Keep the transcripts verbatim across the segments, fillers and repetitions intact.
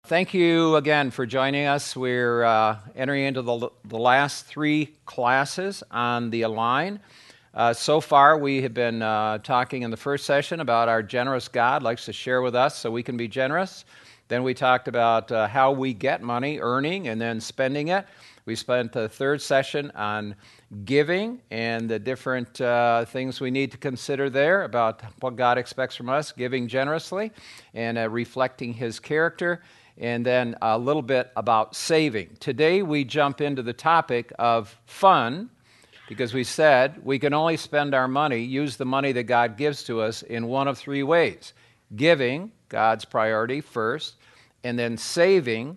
thank you again for joining us. We're uh, entering into the, the last three classes on the Align. Uh, so far, we have been uh, talking in the first session about our generous God likes to share with us so we can be generous. Then we talked about uh, how we get money, earning, and then spending it. We spent the third session on giving and the different uh, things we need to consider there about what God expects from us, giving generously and uh, reflecting His character, and then a little bit about saving. Today we jump into the topic of fun, because we said we can only spend our money, use the money that God gives to us in one of three ways. Giving, God's priority first, and then saving,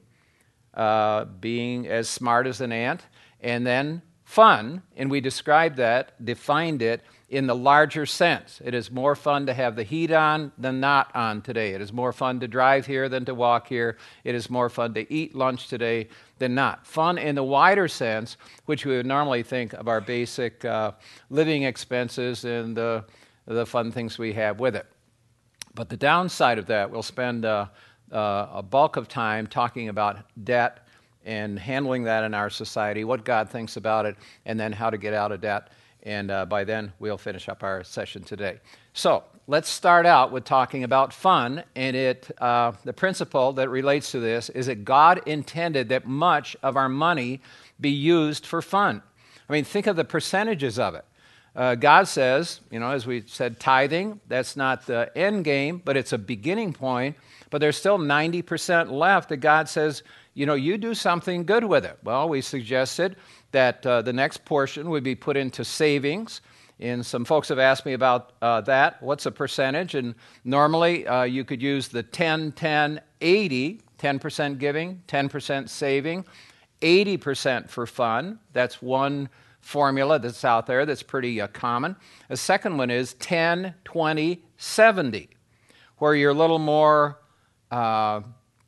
uh, being as smart as an ant, and then fun, and we described that, defined it in the larger sense. It is more fun to have the heat on than not on today. It is more fun to drive here than to walk here. It is more fun to eat lunch today than not. Fun in the wider sense, which we would normally think of our basic uh, living expenses and the, the fun things we have with it. But the downside of that, we'll spend uh, uh, a bulk of time talking about debt and handling that in our society, what God thinks about it, and then how to get out of debt. And uh, by then, we'll finish up our session today. So let's start out with talking about fun. And it uh, the principle that relates to this is that God intended that much of our money be used for fun. I mean, think of the percentages of it. Uh, God says, you know, as we said, tithing, that's not the end game, but it's a beginning point. But there's still ninety percent left that God says, you know, you do something good with it. Well, we suggested that uh, the next portion would be put into savings. And some folks have asked me about uh, that. What's the percentage? And normally uh, you could use the ten, ten, eighty, ten percent giving, ten percent saving, eighty percent for fun. That's one formula that's out there that's pretty uh, common. A second one is ten, twenty, seventy, where you're a little more uh,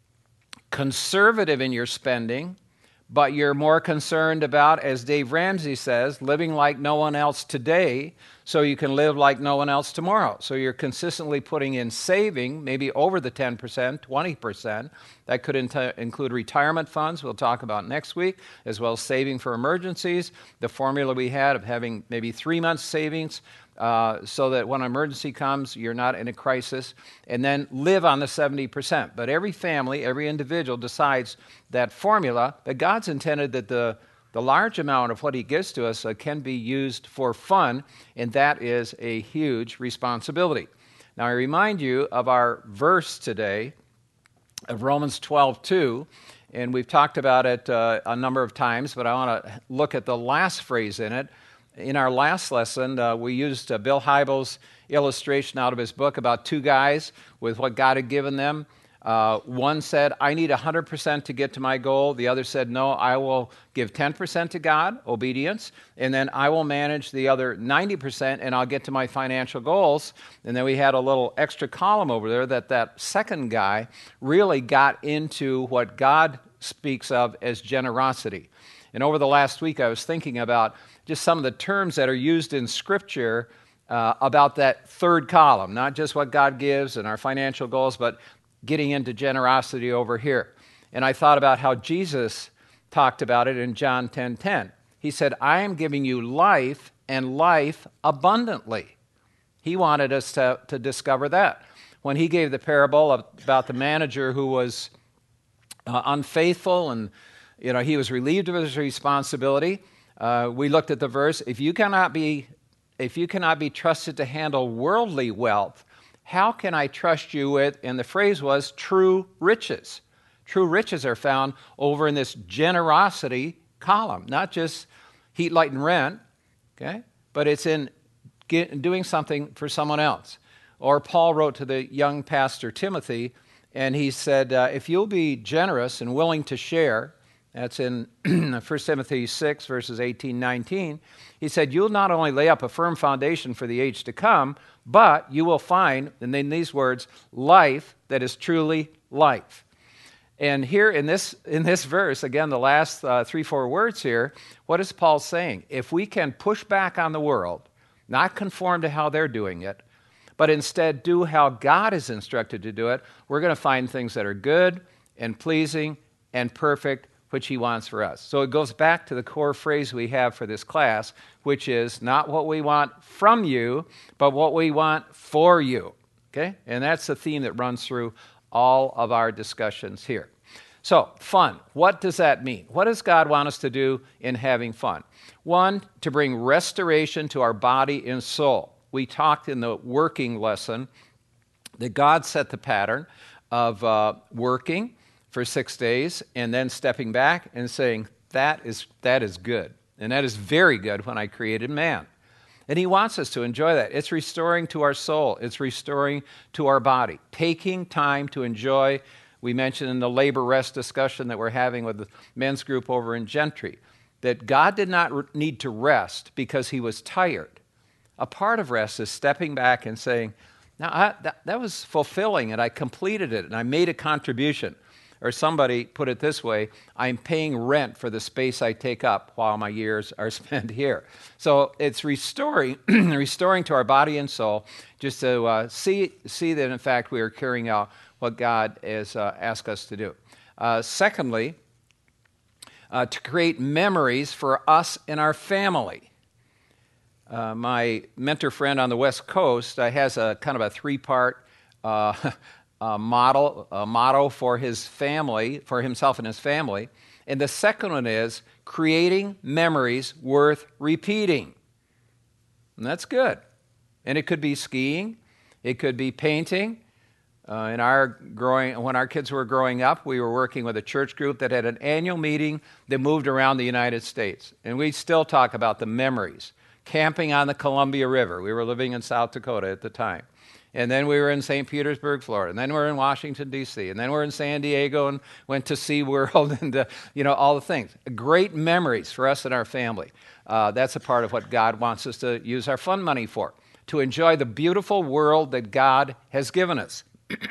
conservative in your spending, but you're more concerned about, as Dave Ramsey says, living like no one else today so you can live like no one else tomorrow. So you're consistently putting in saving, maybe over the ten percent, twenty percent. That could in- include retirement funds, we'll talk about next week, as well as saving for emergencies. The formula we had of having maybe three months savings uh, so that when an emergency comes, you're not in a crisis, and then live on the seventy percent. But every family, every individual decides that formula, but God's intended that the The large amount of what He gives to us uh, can be used for fun, and that is a huge responsibility. Now, I remind you of our verse today of Romans twelve two, and we've talked about it uh, a number of times, but I want to look at the last phrase in it. In our last lesson, uh, we used uh, Bill Hybels' illustration out of his book about two guys with what God had given them. Uh, one said, I need one hundred percent to get to my goal. The other said, no, I will give ten percent to God, obedience, and then I will manage the other ninety percent and I'll get to my financial goals. And then we had a little extra column over there that that second guy really got into what God speaks of as generosity. And over the last week, I was thinking about just some of the terms that are used in Scripture uh, about that third column, not just what God gives and our financial goals, but getting into generosity over here. And I thought about how Jesus talked about it in John ten ten. He said, I am giving you life and life abundantly. He wanted us to, to discover that. When he gave the parable of, about the manager who was uh, unfaithful and you know he was relieved of his responsibility, uh, we looked at the verse, if you cannot be if you cannot be trusted to handle worldly wealth, how can I trust you with, and the phrase was, true riches. True riches are found over in this generosity column, not just heat, light, and rent, okay? But it's in get, doing something for someone else. Or Paul wrote to the young pastor Timothy, and he said, uh, if you'll be generous and willing to share, that's in First Timothy six, verses eighteen, nineteen, he said, you'll not only lay up a firm foundation for the age to come, but you will find, and in these words, life that is truly life. And here in this in this verse, again, the last uh, three, four words here, what is Paul saying? If we can push back on the world, not conform to how they're doing it, but instead do how God is instructed to do it, we're going to find things that are good and pleasing and perfect, which he wants for us. So it goes back to the core phrase we have for this class, which is not what we want from you, but what we want for you. Okay? And that's the theme that runs through all of our discussions here. So, fun. What does that mean? What does God want us to do in having fun? One, to bring restoration to our body and soul. We talked in the working lesson that God set the pattern of uh, working for six days and then stepping back and saying, that is, that is good. And that is very good when I created man. And he wants us to enjoy that. It's restoring to our soul. It's restoring to our body. Taking time to enjoy. We mentioned in the labor rest discussion that we're having with the men's group over in Gentry that God did not re- need to rest because he was tired. A part of rest is stepping back and saying, now I, that, that was fulfilling and I completed it and I made a contribution. Or somebody put it this way, I'm paying rent for the space I take up while my years are spent here. So it's restoring restoring to our body and soul just to uh, see, see that, in fact, we are carrying out what God has uh, asked us to do. Uh, secondly, uh, to create memories for us and our family. Uh, my mentor friend on the West Coast uh, has a kind of a three-part uh Uh, model, uh, motto for his family, for himself and his family. And the second one is creating memories worth repeating. And that's good. And it could be skiing. It could be painting. Uh, in our growing, when our kids were growing up, we were working with a church group that had an annual meeting that moved around the United States. And we still talk about the memories. Camping on the Columbia River. We were living in South Dakota at the time. And then we were in Saint Petersburg, Florida. And then we were in Washington, D C And then we we're in San Diego and went to SeaWorld and, uh, you know, all the things. Great memories for us and our family. Uh, that's a part of what God wants us to use our fun money for, to enjoy the beautiful world that God has given us.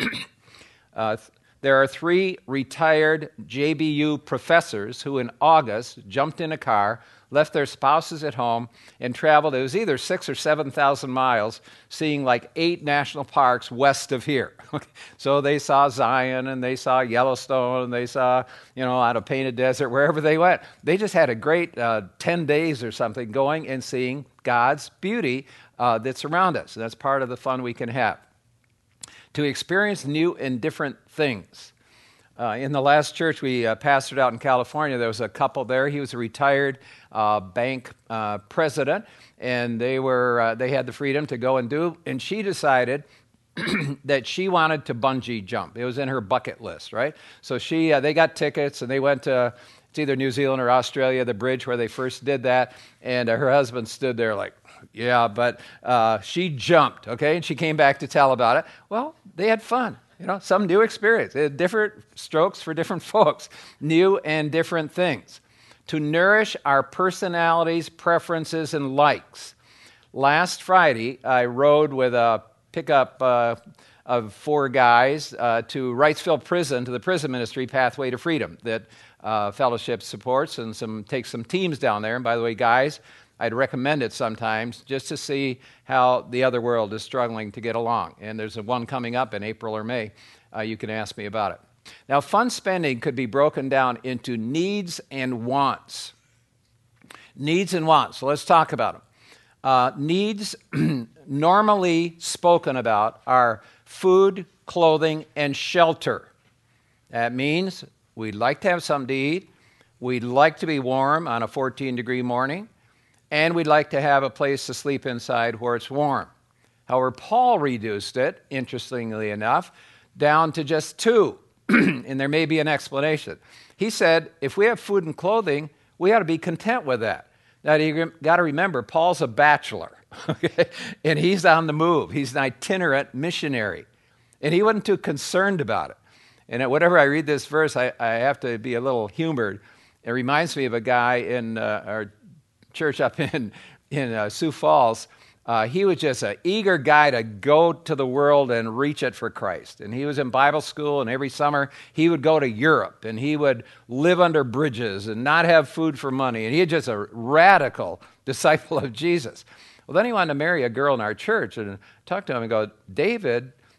uh, there are three retired J B U professors who in August jumped in a car, left their spouses at home, and traveled, it was either six or seven thousand miles, seeing like eight national parks west of here. So they saw Zion, and they saw Yellowstone, and they saw, you know, out of Painted Desert, wherever they went. They just had a great uh, ten days or something going and seeing God's beauty uh, that's around us. And that's part of the fun we can have. To experience new and different things. Uh, in the last church we uh, pastored out in California, there was a couple there. He was a retired uh, bank uh, president, and they were uh, they had the freedom to go and do. And she decided that she wanted to bungee jump. It was in her bucket list, right? So she uh, they got tickets and they went to it's either New Zealand or Australia, the bridge where they first did that. And uh, her husband stood there like, yeah, but uh, she jumped, okay? And she came back to tell about it. Well, they had fun. You know, some new experience. They had different strokes for different folks, new and different things. To nourish our personalities, preferences, and likes. Last Friday, I rode with a pickup uh, of four guys uh, to Wrightsville Prison, to the prison ministry, Pathway to Freedom, that uh, Fellowship supports and some takes some teams down there. And by the way, guys, I'd recommend it sometimes just to see how the other world is struggling to get along. And there's a one coming up in April or May. Uh, you can ask me about it. Now, fun spending could be broken down into needs and wants. Needs and wants. So let's talk about them. Uh, needs normally spoken about are food, clothing, and shelter. That means we'd like to have something to eat. We'd like to be warm on a fourteen degree morning. And we'd like to have a place to sleep inside where it's warm. However, Paul reduced it, interestingly enough, down to just two. And there may be an explanation. He said, if we have food and clothing, we ought to be content with that. Now, you got to remember, Paul's a bachelor, okay? And he's on the move. He's an itinerant missionary. And he wasn't too concerned about it. And whenever I read this verse, I, I have to be a little humored. It reminds me of a guy in uh, our church up in, in uh, Sioux Falls. Uh, he was just an eager guy to go to the world and reach it for Christ. And he was in Bible school, and every summer he would go to Europe, and he would live under bridges and not have food for money. And he was just a radical disciple of Jesus. Well, then he wanted to marry a girl in our church, and talk to him and go, David,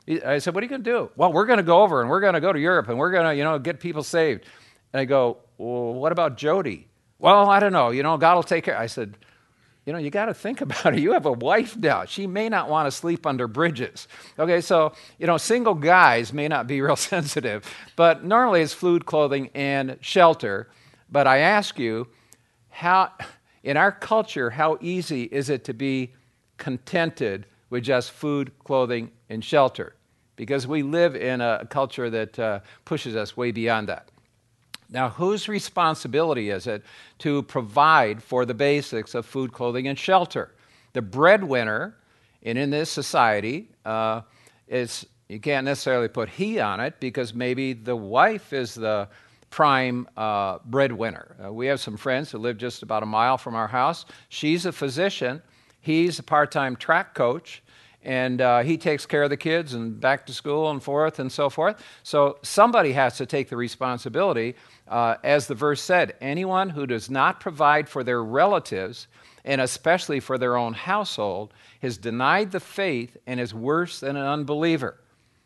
I said, what are you going to do? Well, we're going to go over and we're going to go to Europe and we're going to, you know, get people saved. And I go, well, what about Jody? Well, I don't know. You know, God will take care. I said, you know, you got to think about it. You have a wife now. She may not want to sleep under bridges. Okay, so, you know, single guys may not be real sensitive, but normally it's food, clothing, and shelter. But I ask you, how, in our culture, how easy is it to be contented with just food, clothing, and shelter? Because we live in a culture that uh, pushes us way beyond that. Now, whose responsibility is it to provide for the basics of food, clothing, and shelter? The breadwinner, and in this society, uh, is you can't necessarily put he on it because maybe the wife is the prime uh, breadwinner. Uh, we have some friends who live just about a mile from our house. She's a physician. He's a part-time track coach. And uh, he takes care of the kids and back to school and forth and so forth. So somebody has to take the responsibility. Uh, as the verse said, anyone who does not provide for their relatives, and especially for their own household, has denied the faith and is worse than an unbeliever.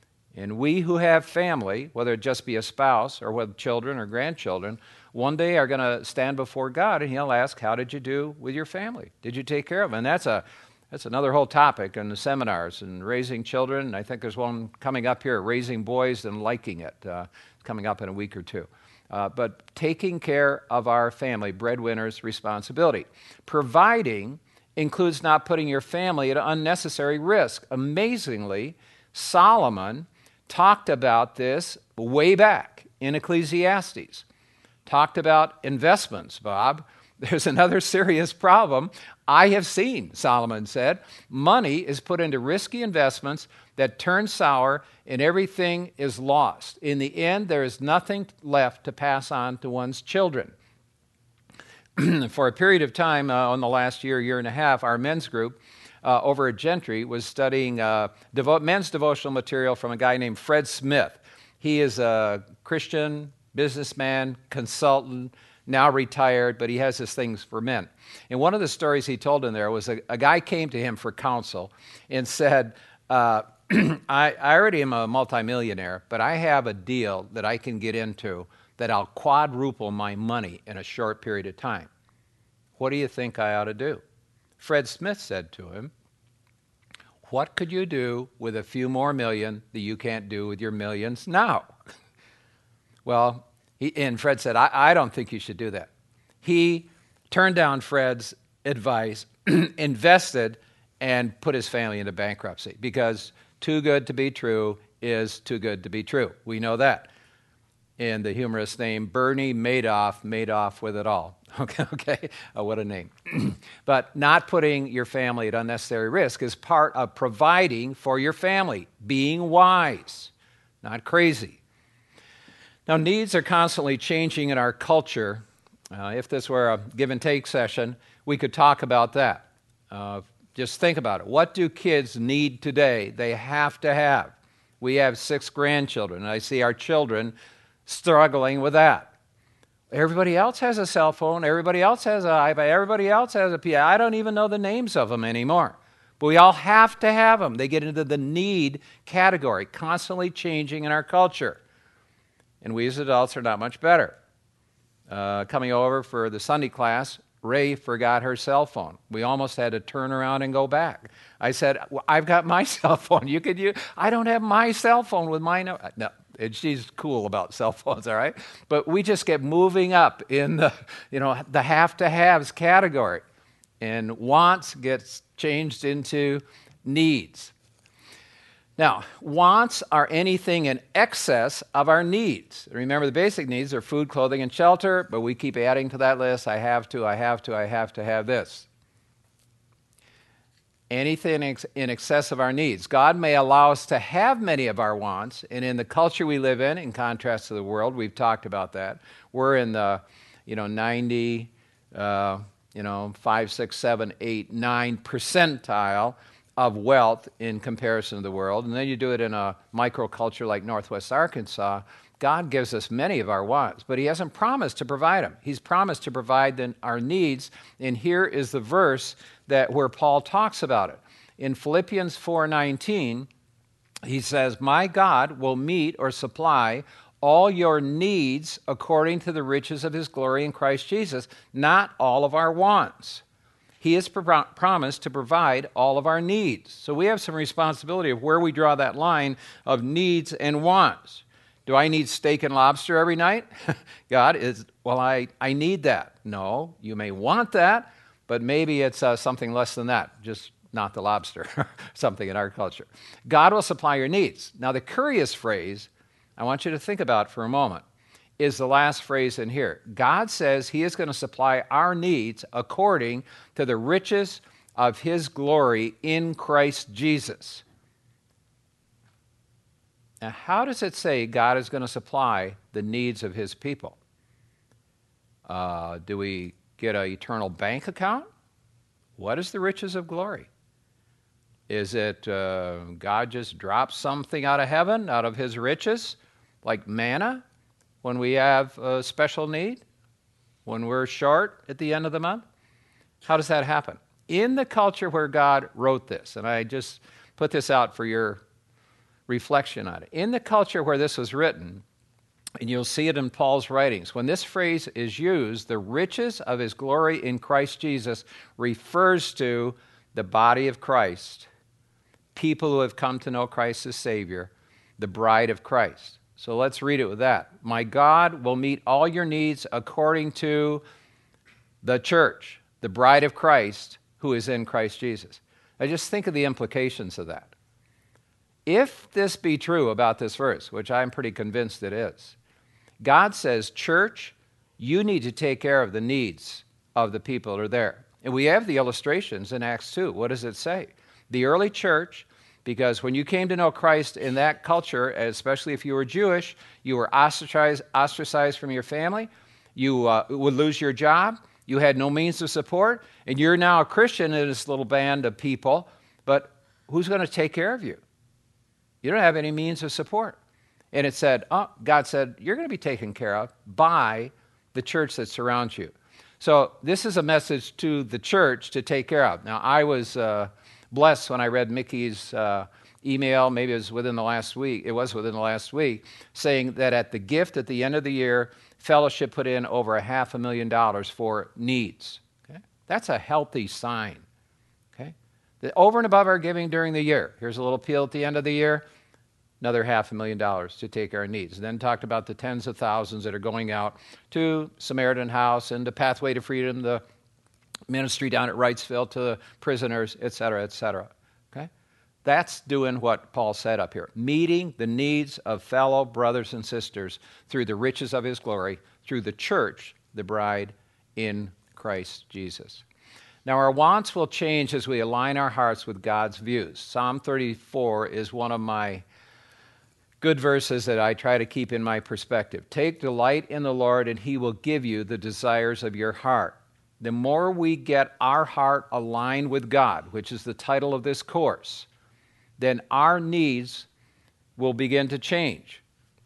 And we who have family, whether it just be a spouse or with children or grandchildren, one day are going to stand before God and He'll ask, how did you do with your family? Did you take care of them? And that's a That's another whole topic in the seminars and raising children. I think there's one coming up here, raising boys and liking it. Uh, it's coming up in a week or two. Uh, but taking care of our family, breadwinner's responsibility. Providing includes not putting your family at unnecessary risk. Amazingly, Solomon talked about this way back in Ecclesiastes. Talked about investments, Bob. There's another serious problem I have seen, Solomon said. Money is put into risky investments that turn sour and everything is lost. In the end, there is nothing left to pass on to one's children. For a period of time, uh, in the last year, year and a half, our men's group uh, over at Gentry was studying uh, devo- men's devotional material from a guy named Fred Smith. He is a Christian businessman, consultant, now retired, but he has his things for men. And one of the stories he told in there was a, a guy came to him for counsel and said, uh, I, I already am a multimillionaire, but I have a deal that I can get into that I'll quadruple my money in a short period of time. What do you think I ought to do? Fred Smith said to him, what could you do with a few more million that you can't do with your millions now? Well, He, and Fred said, I, I don't think you should do that. He turned down Fred's advice, invested, and put his family into bankruptcy because too good to be true is too good to be true. We know that. And the humorous name, Bernie Madoff, made off with it all. Okay, okay. Oh, what a name. But not putting your family at unnecessary risk is part of providing for your family, being wise, not crazy. Now, needs are constantly changing in our culture. Uh, if this were a give and take session, we could talk about that. Uh, just think about it. What do kids need today? They have to have. We have six grandchildren, and I see our children struggling with that. Everybody else has a cell phone. Everybody else has an iPad. Everybody else has a P I. I don't even know the names of them anymore. But we all have to have them. They get into the need category, constantly changing in our culture. And we as adults are not much better. Uh, coming over for the Sunday class, Ray forgot her cell phone. We almost had to turn around and go back. I said, well, I've got my cell phone. You could use, I don't have my cell phone with my, no, no. And she's cool about cell phones, all right? But we just get moving up in the, you know, the have-to-haves category. And wants gets changed into needs. Now, wants are anything in excess of our needs. Remember, the basic needs are food, clothing, and shelter, but we keep adding to that list, I have to, I have to, I have to have this. Anything in excess of our needs. God may allow us to have many of our wants, and in the culture we live in, in contrast to the world, we've talked about that. We're in the, you know, ninety, uh, you know, five, six, seven, eight, nine percentile of wealth in comparison to the world. And then you do it in a microculture like Northwest Arkansas. God gives us many of our wants, but He hasn't promised to provide them. He's promised to provide then our needs, and here is the verse that where Paul talks about it. In Philippians four nineteen, he says, my God will meet or supply all your needs according to the riches of his glory in Christ Jesus, not all of our wants. He has pro- promised to provide all of our needs. So we have some responsibility of where we draw that line of needs and wants. Do I need steak and lobster every night? God is, well, I, I need that. No, you may want that, but maybe it's uh, something less than that, just not the lobster, something in our culture. God will supply your needs. Now, the curious phrase I want you to think about for a moment is the last phrase in here. God says he is going to supply our needs according to the riches of his glory in Christ Jesus. Now, how does it say God is going to supply the needs of his people? Uh, do we get an eternal bank account? What is the riches of glory? Is it uh, God just drops something out of heaven, out of his riches, like manna, when we have a special need, when we're short at the end of the month? How does that happen? In the culture where God wrote this, and I just put this out for your reflection on it. In the culture where this was written, and you'll see it in Paul's writings, when this phrase is used, the riches of his glory in Christ Jesus refers to the body of Christ, people who have come to know Christ as Savior, the bride of Christ. So let's read it with that. My God will meet all your needs according to the church, the bride of Christ, who is in Christ Jesus. Now just think of the implications of that. If this be true about this verse, which I'm pretty convinced it is, God says, church, you need to take care of the needs of the people that are there. And we have the illustrations in Acts two. What does it say? The early church, because when you came to know Christ in that culture, especially if you were Jewish, you were ostracized, ostracized from your family, you uh, would lose your job, you had no means of support, and you're now a Christian in this little band of people, but who's going to take care of you? You don't have any means of support. And it said, oh, God said, you're going to be taken care of by the church that surrounds you. So this is a message to the church to take care of. Now, I was uh, blessed when I read Mickey's uh, email, maybe it was within the last week, it was within the last week, saying that at the gift at the end of the year, Fellowship put in over a half a million dollars for needs. Okay? That's a healthy sign. Okay? The, over and above our giving during the year, here's a little appeal at the end of the year, another half a million dollars to take our needs. And then talked about the tens of thousands that are going out to Samaritan House and to Pathway to Freedom, the ministry down at Wrightsville, to the prisoners, et cetera, et cetera. Okay? That's doing what Paul said up here, meeting the needs of fellow brothers and sisters through the riches of his glory, through the church, the bride in Christ Jesus. Now, our wants will change as we align our hearts with God's views. Psalm thirty-four is one of my good verses that I try to keep in my perspective. Take delight in the Lord, and he will give you the desires of your heart. The more we get our heart aligned with God, which is the title of this course, then our needs will begin to change.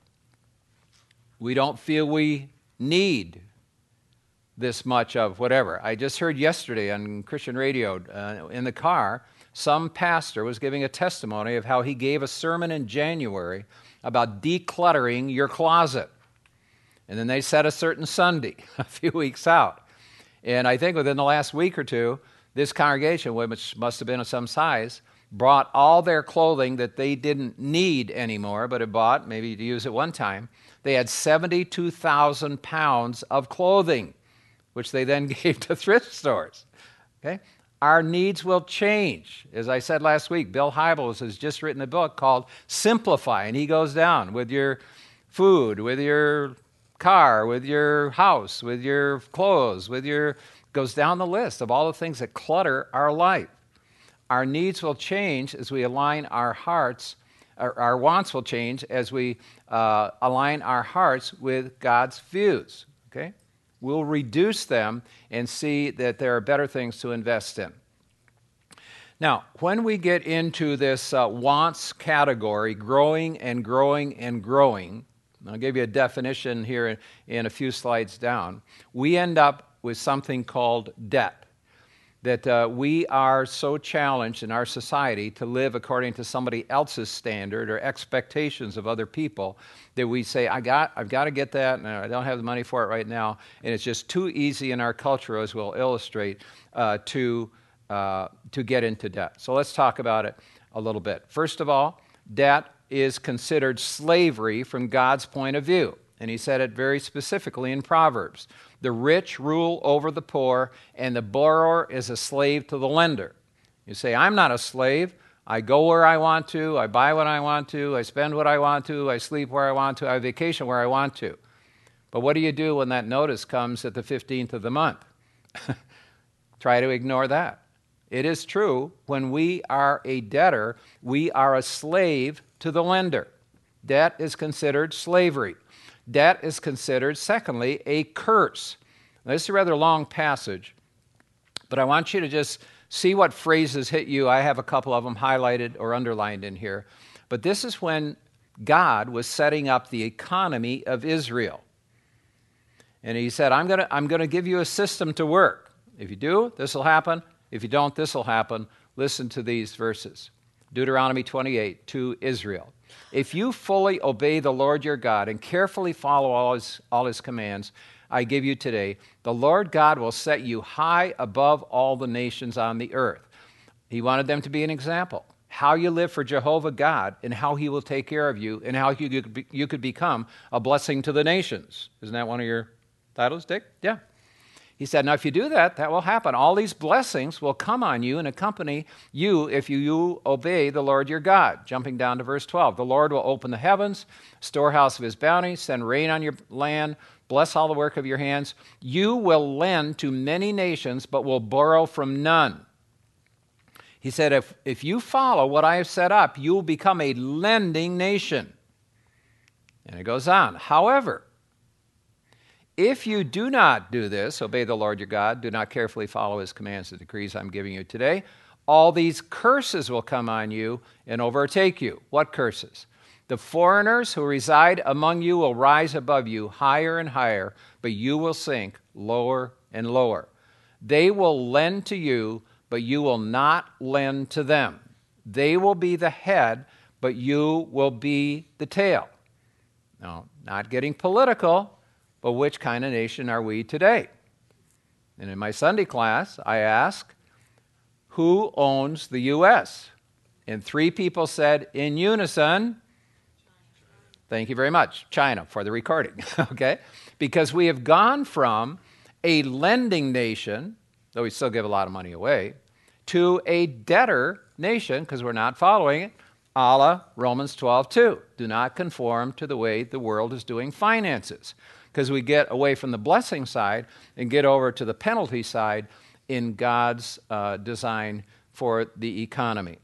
We don't feel we need this much of whatever. I just heard yesterday on Christian radio uh, in the car, some pastor was giving a testimony of how he gave a sermon in January about decluttering your closet. And then they set a certain Sunday a few weeks out. And I think within the last week or two, this congregation, which must have been of some size, brought all their clothing that they didn't need anymore, but had bought, maybe to use it one time. They had seventy-two thousand pounds of clothing, which they then gave to thrift stores. Okay? Our needs will change. As I said last week, Bill Hybels has just written a book called Simplify, and he goes down with your food, with your car, with your house, with your clothes, with your, goes down the list of all the things that clutter our life. Our needs will change as we align our hearts, our, our wants will change as we uh, align our hearts with God's views, okay? We'll reduce them and see that there are better things to invest in. Now, when we get into this uh, wants category, growing and growing and growing, I'll give you a definition here in, in a few slides down, we end up with something called debt. that uh, we are so challenged in our society to live according to somebody else's standard or expectations of other people that we say, I got, I've got to get that, and I don't have the money for it right now. And it's just too easy in our culture, as we'll illustrate, uh, to, uh, to get into debt. So let's talk about it a little bit. First of all, debt is considered slavery from God's point of view. And he said it very specifically in Proverbs. The rich rule over the poor, and the borrower is a slave to the lender. You say, I'm not a slave. I go where I want to. I buy what I want to. I spend what I want to. I sleep where I want to. I vacation where I want to. But what do you do when that notice comes at the fifteenth of the month? Try to ignore that. It is true, when we are a debtor, we are a slave to the lender. Debt is considered slavery. Debt is considered, secondly, a curse. Now, this is a rather long passage, but I want you to just see what phrases hit you. I have a couple of them highlighted or underlined in here. But this is when God was setting up the economy of Israel. And he said, I'm going to I'm going to give you a system to work. If you do, this will happen. If you don't, this will happen. Listen to these verses. Deuteronomy twenty-eight, to Israel. If you fully obey the Lord your God and carefully follow all his, all his commands I give you today, the Lord God will set you high above all the nations on the earth. He wanted them to be an example. How you live for Jehovah God and how he will take care of you and how you could, be, you could become a blessing to the nations. Isn't that one of your titles, Dick? Yeah. He said, now if you do that, that will happen. All these blessings will come on you and accompany you if you, you obey the Lord your God. Jumping down to verse twelve. The Lord will open the heavens, storehouse of his bounty, send rain on your land, bless all the work of your hands. You will lend to many nations, but will borrow from none. He said, if, if you follow what I have set up, you will become a lending nation. And it goes on. However, if you do not do this, obey the Lord your God, do not carefully follow his commands and decrees I'm giving you today, all these curses will come on you and overtake you. What curses? The foreigners who reside among you will rise above you higher and higher, but you will sink lower and lower. They will lend to you, but you will not lend to them. They will be the head, but you will be the tail. Now, not getting political, but which kind of nation are we today? And in my Sunday class, I asked, who owns the U S? And three people said in unison, thank you very much, China, for the recording, okay? Because we have gone from a lending nation, though we still give a lot of money away, to a debtor nation, because we're not following it, a la Romans twelve two. Do not conform to the way the world is doing finances. Because we get away from the blessing side and get over to the penalty side in God's uh, design for the economy.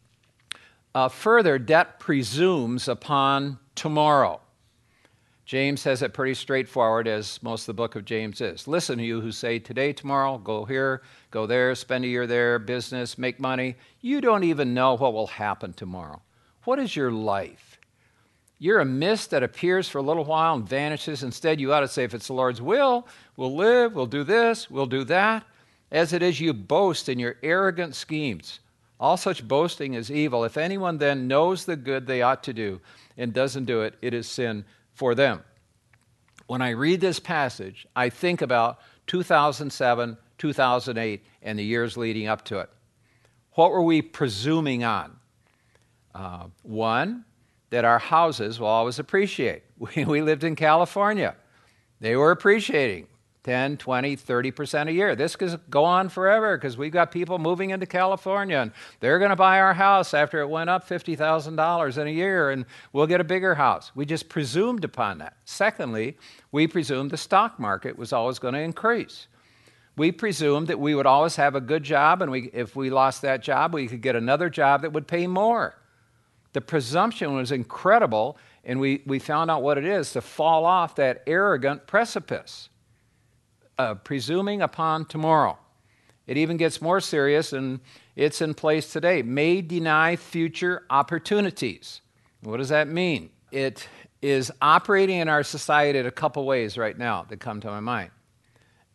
Uh, further, debt presumes upon tomorrow. James says it pretty straightforward, as most of the book of James is. Listen to you who say today, tomorrow, go here, go there, spend a year there, business, make money. You don't even know what will happen tomorrow. What is your life? You're a mist that appears for a little while and vanishes. Instead, you ought to say, if it's the Lord's will, we'll live, we'll do this, we'll do that. As it is, you boast in your arrogant schemes. All such boasting is evil. If anyone then knows the good they ought to do and doesn't do it, it is sin for them. When I read this passage, I think about two thousand seven, two thousand eight, and the years leading up to it. What were we presuming on? Uh, one, that our houses will always appreciate. We, we lived in California. They were appreciating ten, twenty, thirty percent a year. This could go on forever because we've got people moving into California and they're going to buy our house after it went up fifty thousand dollars in a year and we'll get a bigger house. We just presumed upon that. Secondly, we presumed the stock market was always going to increase. We presumed that we would always have a good job, and we, if we lost that job, we could get another job that would pay more. The presumption was incredible, and we, we found out what it is to fall off that arrogant precipice, uh, presuming upon tomorrow. It even gets more serious, and it's in place today. May deny future opportunities. What does that mean? It is operating in our society in a couple ways right now that come to my mind.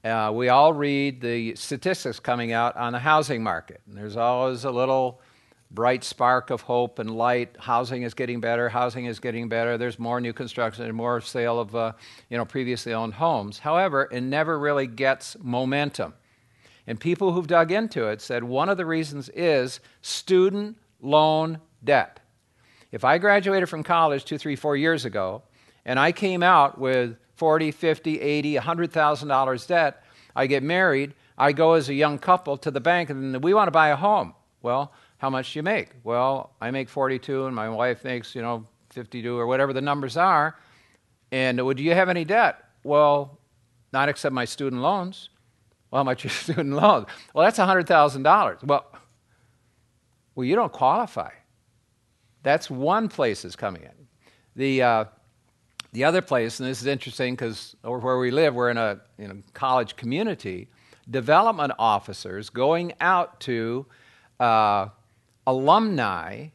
Uh, we all read the statistics coming out on the housing market. And there's always a little bright spark of hope and light. Housing is getting better. Housing is getting better. There's more new construction and more sale of uh, you know, previously owned homes. However, it never really gets momentum. And people who've dug into it said one of the reasons is student loan debt. If I graduated from college two, three, four years ago, and I came out with forty, fifty, eighty, one hundred thousand dollars debt, I get married, I go as a young couple to the bank, and we want to buy a home. Well, how much do you make? Well, I make forty-two, and my wife makes, you know, fifty-two, or whatever the numbers are. And well, do you have any debt? Well, not except my student loans. Well, how much are your student loans? Well, that's one hundred thousand dollars. Well, well, you don't qualify. That's one place that's coming in. The uh, the other place, and this is interesting because where we live, we're in a you know, college community, development officers going out to uh, alumni,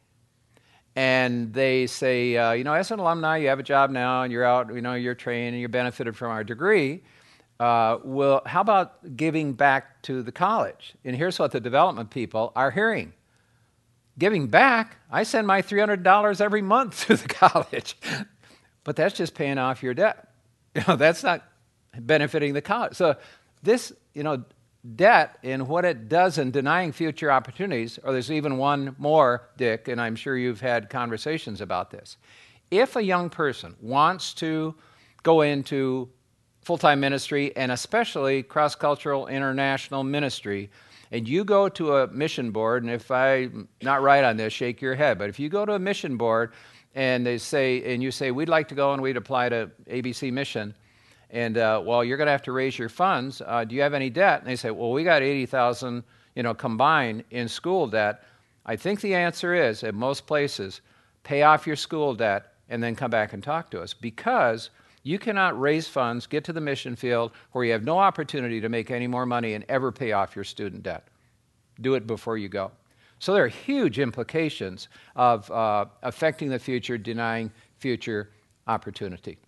and they say, uh, you know, as an alumni, you have a job now, and you're out, you know, you're trained, and you're benefited from our degree. Uh, well, how about giving back to the college? And here's what the development people are hearing. Giving back? I send my three hundred dollars every month to the college. But that's just paying off your debt. You know, that's not benefiting the college. So this, you know, debt and what it does in denying future opportunities, or there's even one more, Dick, and I'm sure you've had conversations about this. If a young person wants to go into full-time ministry, and especially cross-cultural international ministry, and you go to a mission board, and if I'm not right on this, shake your head, but if you go to a mission board and they say, and you say, we'd like to go and we'd apply to A B C Mission, and uh, well, you're going to have to raise your funds. Uh, do you have any debt? And they say, well, we got eighty thousand, you know, combined in school debt. I think the answer is, at most places, pay off your school debt and then come back and talk to us, because you cannot raise funds, get to the mission field where you have no opportunity to make any more money and ever pay off your student debt. Do it before you go. So there are huge implications of uh, affecting the future, denying future opportunity.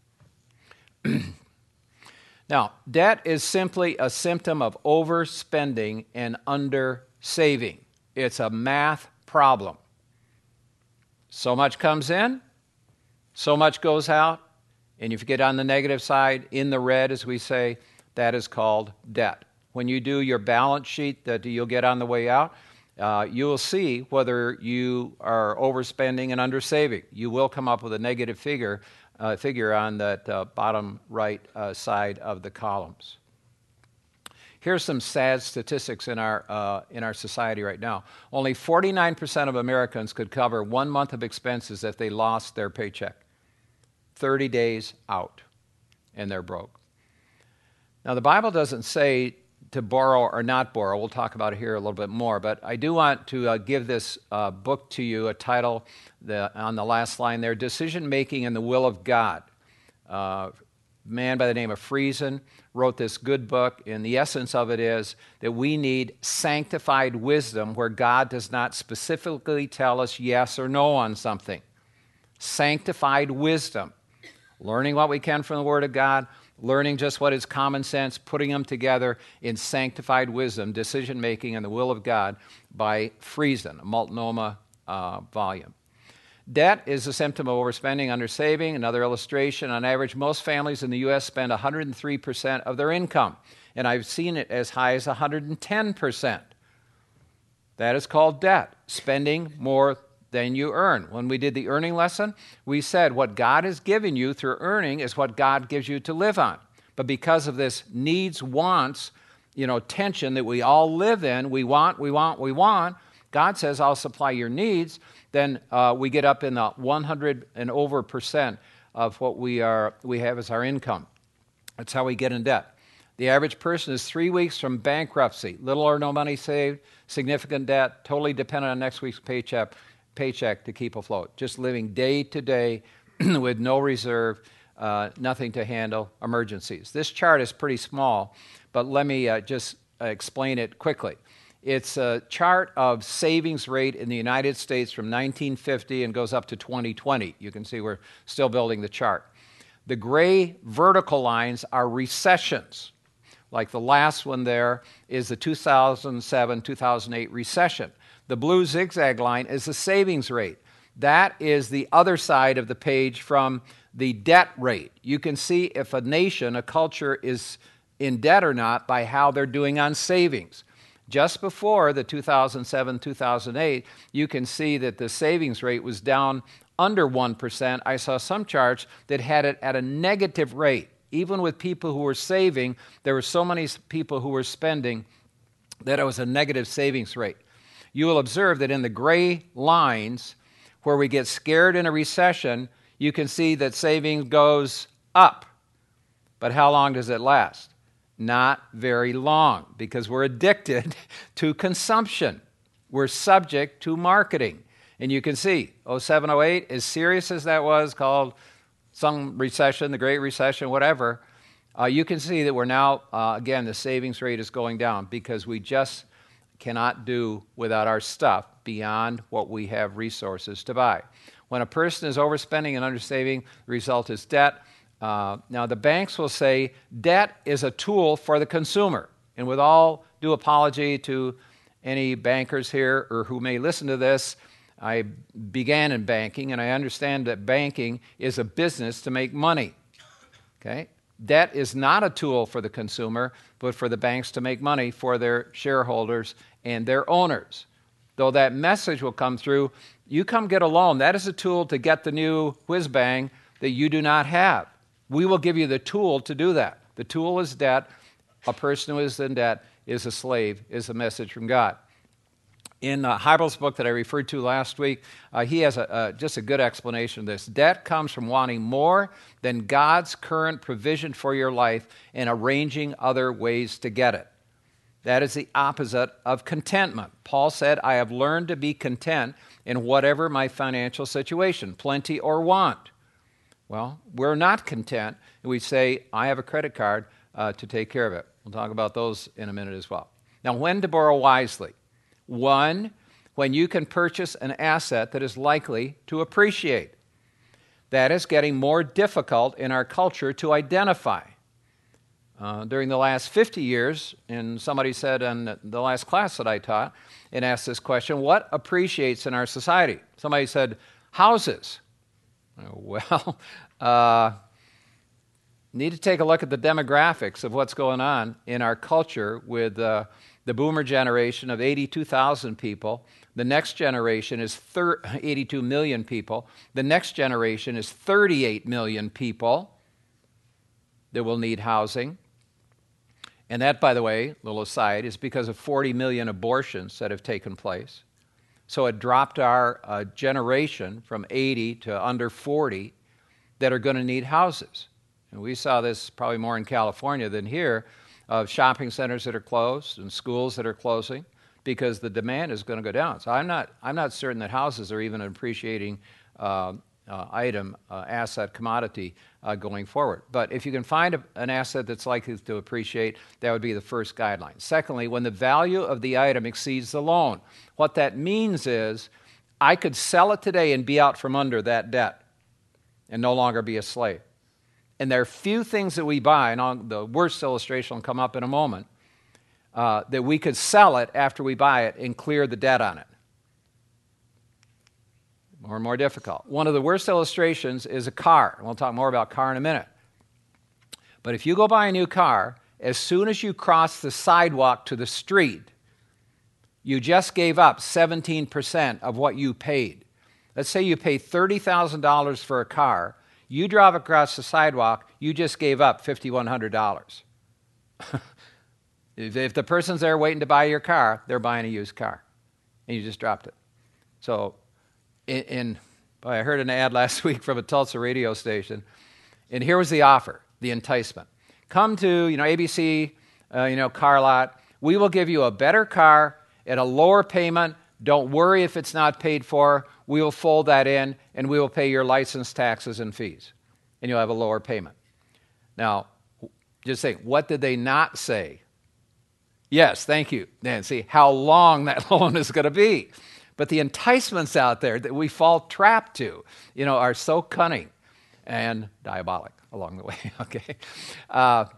Now, debt is simply a symptom of overspending and undersaving. It's a math problem. So much comes in, so much goes out, and if you get on the negative side, in the red, as we say, that is called debt. When you do your balance sheet that you'll get on the way out, uh, you will see whether you are overspending and undersaving. You will come up with a negative figure, uh, figure on that uh, bottom right uh, side of the columns. Here's some sad statistics in our uh, in our society right now. Only forty-nine percent of Americans could cover one month of expenses if they lost their paycheck. thirty days out, and they're broke. Now, the Bible doesn't say to borrow or not borrow. We'll talk about it here a little bit more, but I do want to uh, give this uh, book to you, a title the, on the last line there, Decision Making and the Will of God. Uh, a man by the name of Friesen wrote this good book, and the essence of it is that we need sanctified wisdom where God does not specifically tell us yes or no on something. Sanctified wisdom. Learning what we can from the Word of God, learning just what is common sense, putting them together in sanctified wisdom, decision-making, and the will of God by Friesen, a Multnomah uh, volume. Debt is a symptom of overspending, undersaving. Another illustration, on average, most families in the U S spend one hundred three percent of their income, and I've seen it as high as one hundred ten percent. That is called debt, spending more than you earn. When we did the earning lesson, we said what God has given you through earning is what God gives you to live on. But because of this needs, wants, you know, tension that we all live in, we want, we want, we want, God says, I'll supply your needs, then uh, we get up in the one hundred and over percent of what we are we have as our income. That's how we get in debt. The average person is three weeks from bankruptcy, little or no money saved, significant debt, totally dependent on next week's paycheck, paycheck to keep afloat, just living day to day with no reserve, uh, nothing to handle emergencies. This chart is pretty small, but let me uh, just uh, explain it quickly. It's a chart of savings rate in the United States from nineteen fifty and goes up to twenty twenty. You can see we're still building the chart. The gray vertical lines are recessions. like the last one there is the two thousand seven two thousand eight recession. The blue zigzag line is the savings rate. That is the other side of the page from the debt rate. You can see if a nation, a culture, is in debt or not by how they're doing on savings. Just before the two thousand seven two thousand eight, you can see that the savings rate was down under one percent. I saw some charts that had it at a negative rate. Even with people who were saving, there were so many people who were spending that it was a negative savings rate. You will observe that in the gray lines, where we get scared in a recession, you can see that savings goes up. But how long does it last? Not very long, because we're addicted to consumption. We're subject to marketing. And you can see, oh seven oh eight, as serious as that was, called some recession, the Great Recession, whatever, uh, you can see that we're now, uh, again, the savings rate is going down because we just cannot do without our stuff beyond what we have resources to buy. When a person is overspending and undersaving, the result is debt. Uh, now, the banks will say debt is a tool for the consumer. And with all due apology to any bankers here or who may listen to this, I began in banking, and I understand that banking is a business to make money. Okay? Debt is not a tool for the consumer, but for the banks to make money for their shareholders and their owners. Though that message will come through, you come get a loan. That is a tool to get the new whiz-bang that you do not have. We will give you the tool to do that. The tool is debt. A person who is in debt is a slave, is a message from God. In uh, Hybel's book that I referred to last week, uh, he has a, uh, just a good explanation of this. Debt comes from wanting more than God's current provision for your life and arranging other ways to get it. That is the opposite of contentment. Paul said, I have learned to be content in whatever my financial situation, plenty or want. Well, we're not content, and we say, I have a credit card uh, to take care of it. We'll talk about those in a minute as well. Now, when to borrow wisely? One, when you can purchase an asset that is likely to appreciate. That is getting more difficult in our culture to identify. Uh, during the last fifty years, and somebody said in the last class that I taught, and asked this question, what appreciates in our society? Somebody said, houses. Well, uh, need to take a look at the demographics of what's going on in our culture with uh, the boomer generation of eighty-two thousand people. The next generation is thir- eighty-two million people. The next generation is thirty-eight million people that will need housing. And that, by the way, little aside, is because of forty million abortions that have taken place. So it dropped our uh, generation from eighty to under forty that are going to need houses. And we saw this probably more in California than here, of shopping centers that are closed and schools that are closing because the demand is going to go down. So I'm not, I'm not certain that houses are even an appreciating uh, uh, item, uh, asset, commodity uh, going forward. But if you can find a, an asset that's likely to appreciate, that would be the first guideline. Secondly, when the value of the item exceeds the loan. What that means is I could sell it today and be out from under that debt and no longer be a slave. And there are few things that we buy, and I'll, the worst illustration will come up in a moment, uh, that we could sell it after we buy it and clear the debt on it. More and more difficult. One of the worst illustrations is a car. And we'll talk more about car in a minute. But if you go buy a new car, as soon as you cross the sidewalk to the street, you just gave up seventeen percent of what you paid. Let's say you pay thirty thousand dollars for a car. You drive across the sidewalk, you just gave up five thousand one hundred dollars. if, if the person's there waiting to buy your car, they're buying a used car. And you just dropped it. So, in, in boy, I heard an ad last week from a Tulsa radio station, and here was the offer, the enticement. Come to, you know, A B C, uh, you know, car lot. We will give you a better car at a lower payment. Don't worry if it's not paid for. We will fold that in, and we will pay your license taxes and fees, and you'll have a lower payment. Now, just think, what did they not say? Yes, thank you, Nancy, how long that loan is going to be. But the enticements out there that we fall trapped to, you know, are so cunning and diabolic along the way, okay? Uh,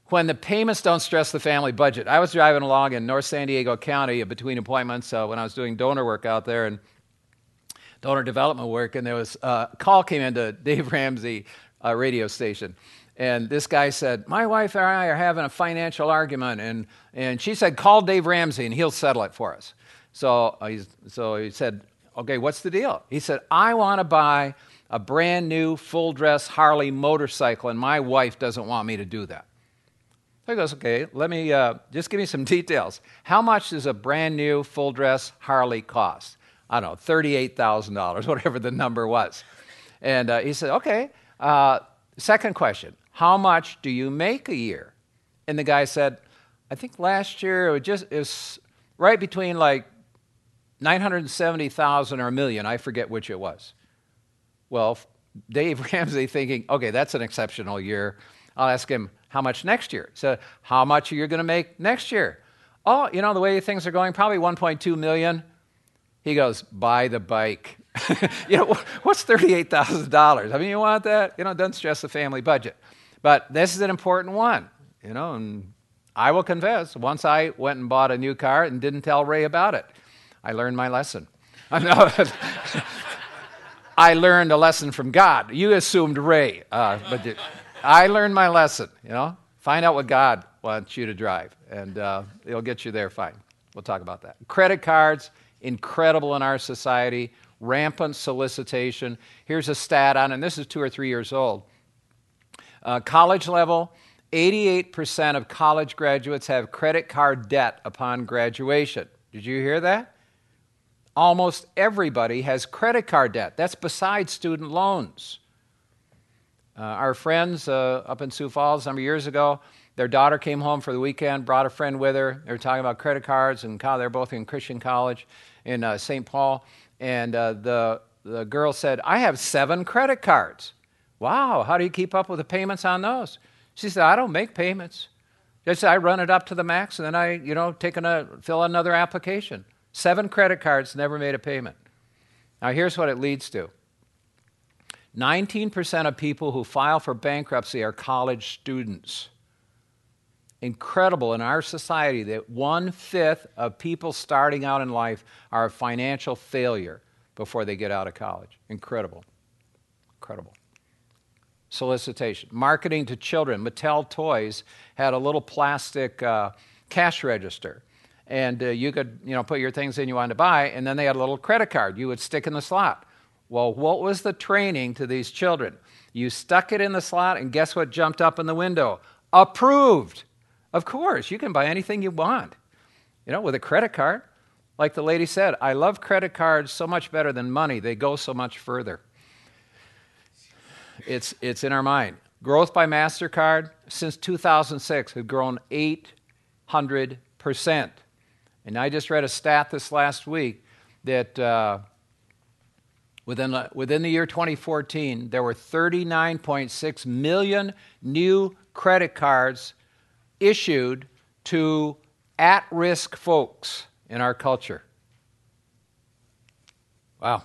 when the payments don't stress the family budget. I was driving along in North San Diego County between appointments uh, when I was doing donor work out there and donor development work, and there was uh, a call came into Dave Ramsey uh, radio station. And this guy said, my wife and I are having a financial argument, and, and she said, call Dave Ramsey, and he'll settle it for us. So, uh, he's, so he said, okay, what's the deal? He said, I want to buy a brand new full-dress Harley motorcycle, and my wife doesn't want me to do that. So he goes, okay, let me, uh, just give me some details. How much does a brand new full-dress Harley cost? I don't know, thirty-eight thousand dollars, whatever the number was. And uh, he said, okay, uh, second question, how much do you make a year? And the guy said, I think last year it was just it was right between like nine hundred seventy thousand dollars or a million. I forget which it was. Well, Dave Ramsey thinking, okay, that's an exceptional year. I'll ask him, how much next year? So how much are you going to make next year? Oh, you know, the way things are going, probably one point two million dollars. He goes, buy the bike. You know, what's thirty-eight thousand dollars? I mean, you want that? You know, it doesn't stress the family budget. But this is an important one, you know, and I will confess, once I went and bought a new car and didn't tell Ray about it. I learned my lesson. I learned a lesson from God. You assumed Ray, uh, but I learned my lesson, you know. Find out what God wants you to drive, and uh, it'll get you there fine. We'll talk about that. Credit cards, incredible in our society, rampant solicitation. Here's a stat on, and this is two or three years old. Uh, college level, eighty-eight percent of college graduates have credit card debt upon graduation. Did you hear that? Almost everybody has credit card debt. That's besides student loans. Uh, our friends uh, up in Sioux Falls a number of years ago, their daughter came home for the weekend, brought a friend with her. They were talking about credit cards, and they're both in Christian college in uh, Saint Paul. And uh, the, the girl said, I have seven credit cards. Wow, how do you keep up with the payments on those? She said, I don't make payments. Just I run it up to the max, and then I, you know, take a, fill out another application. Seven credit cards, never made a payment. Now, here's what it leads to. nineteen percent of people who file for bankruptcy are college students. Incredible in our society that one-fifth of people starting out in life are a financial failure before they get out of college. Incredible. Incredible. Solicitation. Marketing to children. Mattel Toys had a little plastic uh, cash register. And uh, you could, you know, put your things in you wanted to buy, and then they had a little credit card you would stick in the slot. Well, what was the training to these children? You stuck it in the slot, and guess what jumped up in the window? Approved. Of course, you can buy anything you want, you know, with a credit card. Like the lady said, I love credit cards so much better than money. They go so much further. It's, it's in our mind. Growth by MasterCard since two thousand six has grown eight hundred percent. And I just read a stat this last week that uh, within, uh, within the year twenty fourteen, there were thirty-nine point six million new credit cards issued to at-risk folks in our culture. Wow.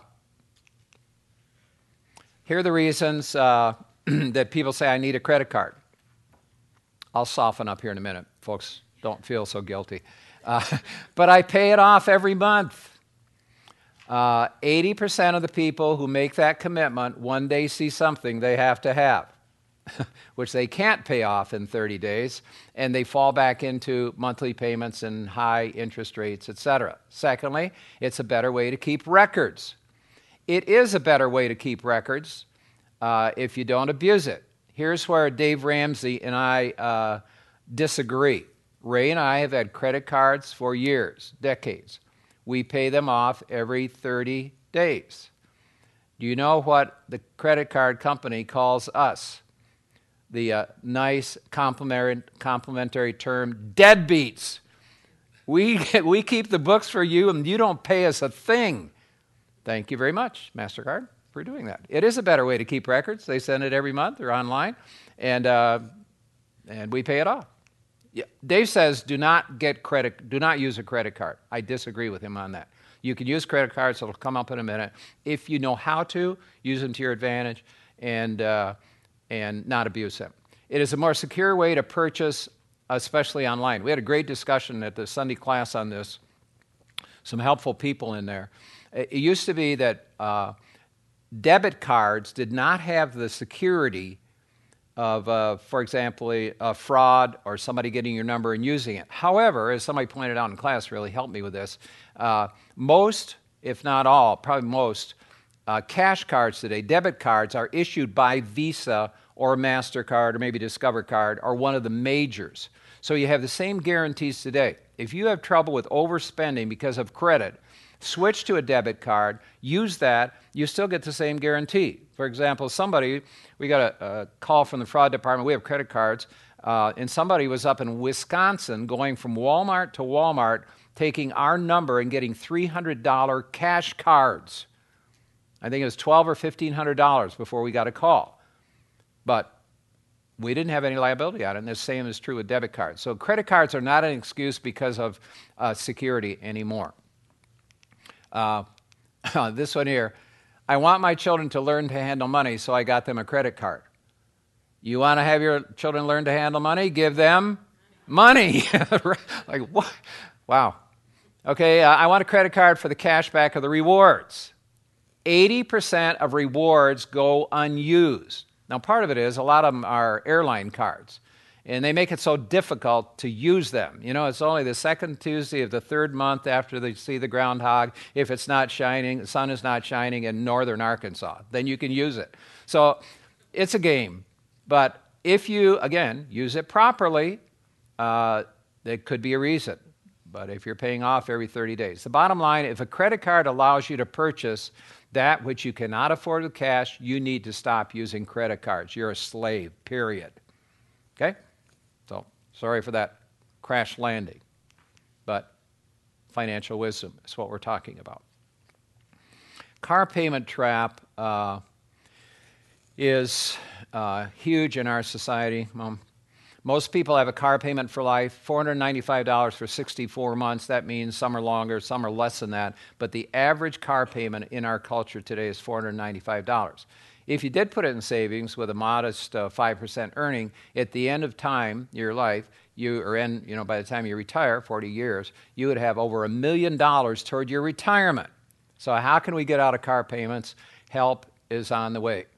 Here are the reasons uh, that people say, I need a credit card. I'll soften up here in a minute. Folks, don't feel so guilty. Uh, but I pay it off every month. Uh, eighty percent of the people who make that commitment one day see something they have to have, which they can't pay off in thirty days, and they fall back into monthly payments and high interest rates, et cetera. Secondly, it's a better way to keep records. It is a better way to keep records uh, if you don't abuse it. Here's where Dave Ramsey and I uh, disagree. Ray and I have had credit cards for years, decades. We pay them off every thirty days. Do you know what the credit card company calls us? The uh, nice complimentary, complimentary term, deadbeats. We, we keep the books for you, and you don't pay us a thing. Thank you very much, MasterCard, for doing that. It is a better way to keep records. They send it every month or online, and uh, and we pay it off. Yeah. Dave says, do not get credit, do not use a credit card. I disagree with him on that. You can use credit cards, it'll come up in a minute. If you know how to, use them to your advantage and uh, and not abuse them. It is a more secure way to purchase, especially online. We had a great discussion at the Sunday class on this. Some helpful people in there. It used to be that uh, debit cards did not have the security of, uh, for example, a, a fraud or somebody getting your number and using it. However, as somebody pointed out in class, really helped me with this, uh, most, if not all, probably most, uh, cash cards today, debit cards, are issued by Visa or MasterCard or maybe Discover Card or one of the majors. So you have the same guarantees today. If you have trouble with overspending because of credit, switch to a debit card, use that, you still get the same guarantee. For example, somebody, we got a, a call from the fraud department, we have credit cards, uh, and somebody was up in Wisconsin going from Walmart to Walmart, taking our number and getting three hundred dollars cash cards. I think it was twelve hundred dollars or fifteen hundred dollars before we got a call. But we didn't have any liability on it, and the same is true with debit cards. So credit cards are not an excuse because of uh, security anymore. Uh, this one here, I want my children to learn to handle money, so I got them a credit card. You want to have your children learn to handle money? Give them money. Like, what? Wow. Okay, uh, I want a credit card for the cash back of the rewards. eighty percent of rewards go unused. Now, part of it is a lot of them are airline cards, and they make it so difficult to use them. You know, it's only the second Tuesday of the third month after they see the groundhog. If it's not shining, the sun is not shining in northern Arkansas, then you can use it. So it's a game. But if you, again, use it properly, uh, there could be a reason. But if you're paying off every thirty days. The bottom line, if a credit card allows you to purchase that which you cannot afford with cash, you need to stop using credit cards. You're a slave, period. Okay? So, sorry for that crash landing. But financial wisdom is what we're talking about. Car payment trap uh, is uh, huge in our society. Um, Most people have a car payment for life, four hundred ninety-five dollars for sixty-four months. That means some are longer, some are less than that. But the average car payment in our culture today is four hundred ninety-five dollars. If you did put it in savings with a modest uh, five percent earning, at the end of time, your life, you or in, you know, by the time you retire, forty years, you would have over a million dollars toward your retirement. So how can we get out of car payments? Help is on the way.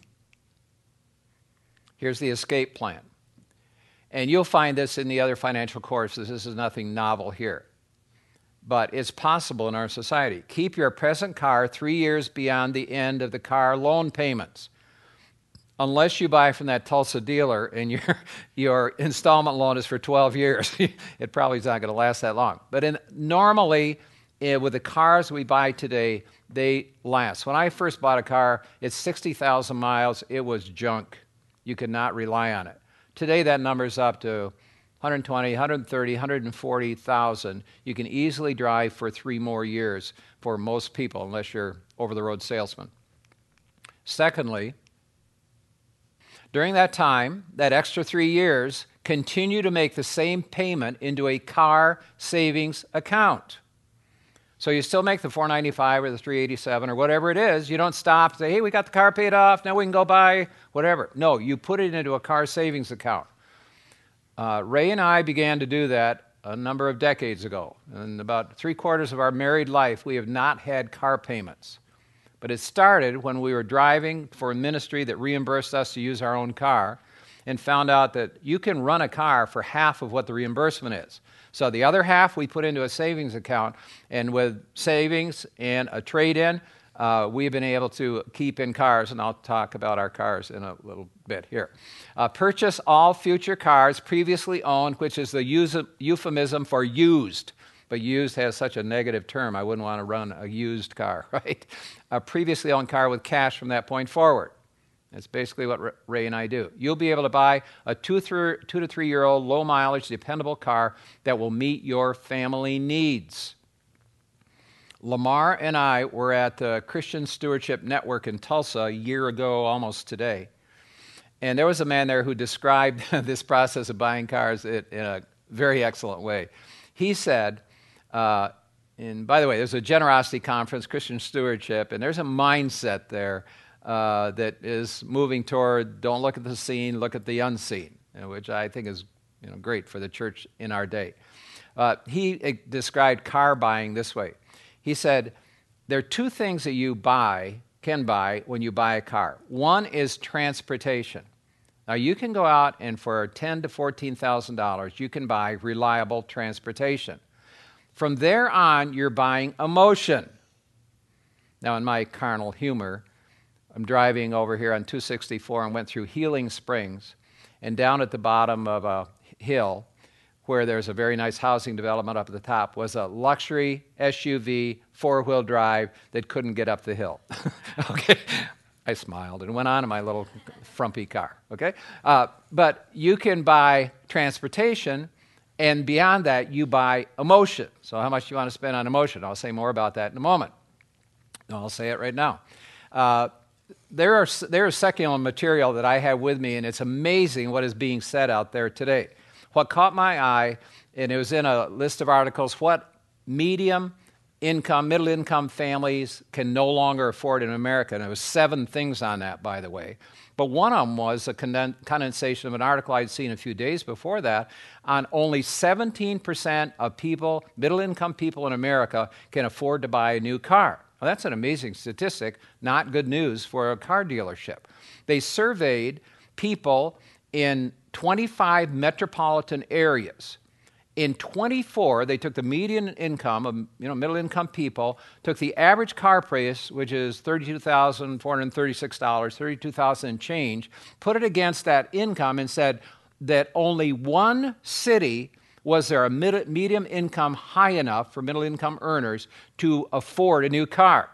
Here's the escape plan. And you'll find this in the other financial courses. This is nothing novel here. But it's possible in our society. Keep your present car three years beyond the end of the car loan payments. Unless you buy from that Tulsa dealer and your, your installment loan is for twelve years. It probably is not going to last that long. But in, normally, eh, with the cars we buy today, they last. When I first bought a car, it's sixty thousand miles. It was junk. You could not rely on it. Today, that number's up to one hundred twenty, one hundred thirty, one hundred forty thousand. You can easily drive for three more years for most people, unless you're over-the-road salesman. Secondly, during that time, that extra three years, continue to make the same payment into a car savings account. So you still make the four hundred ninety-five or the three hundred eighty-seven or whatever it is. You don't stop and say, hey, we got the car paid off, now we can go buy whatever. No, you put it into a car savings account. Uh, Ray and I began to do that a number of decades ago. And about three quarters of our married life, we have not had car payments. But it started when we were driving for a ministry that reimbursed us to use our own car, and found out that you can run a car for half of what the reimbursement is. So the other half we put into a savings account, and with savings and a trade-in, uh, we've been able to keep in cars, and I'll talk about our cars in a little bit here. Uh, purchase all future cars previously owned, which is the use- euphemism for used. But used has such a negative term, I wouldn't want to run a used car, right? A previously owned car with cash from that point forward. That's basically what Ray and I do. You'll be able to buy a two, th- two to three-year-old, low-mileage, dependable car that will meet your family needs. Lamar and I were at the Christian Stewardship Network in Tulsa a year ago, almost today. And there was a man there who described this process of buying cars in a very excellent way. He said, uh, and by the way, there's a generosity conference, Christian Stewardship, and there's a mindset there uh, that is moving toward don't look at the seen, look at the unseen, you know, which I think is you know, great for the church in our day. Uh, he uh, described car buying this way. He said, there are two things that you buy, can buy when you buy a car. One is transportation. Now, you can go out and for ten thousand to fourteen thousand dollars, you can buy reliable transportation. From there on, you're buying emotion. Now, in my carnal humor, I'm driving over here on two sixty-four and went through Healing Springs, and down at the bottom of a hill, where there's a very nice housing development up at the top, was a luxury S U V, four-wheel drive, that couldn't get up the hill. Okay? I smiled and went on in my little frumpy car, okay? Uh, but you can buy transportation, and beyond that, you buy emotion. So how much do you want to spend on emotion? I'll say more about that in a moment. I'll say it right now. Uh, there are there is secular material that I have with me, and it's amazing what is being said out there today. What caught my eye, and it was in a list of articles, what medium income, middle income families can no longer afford in America. And there was seven things on that, by the way. But one of them was a conden- condensation of an article I'd seen a few days before that on only seventeen percent of people, middle income people in America, can afford to buy a new car. Well, that's an amazing statistic, not good news for a car dealership. They surveyed people in twenty-five metropolitan areas. In twenty-four, they took the median income of you know middle-income people, took the average car price, which is thirty-two thousand four hundred thirty-six dollars, thirty-two thousand dollars and change, put it against that income and said that only one city was there a mid- medium income high enough for middle-income earners to afford a new car.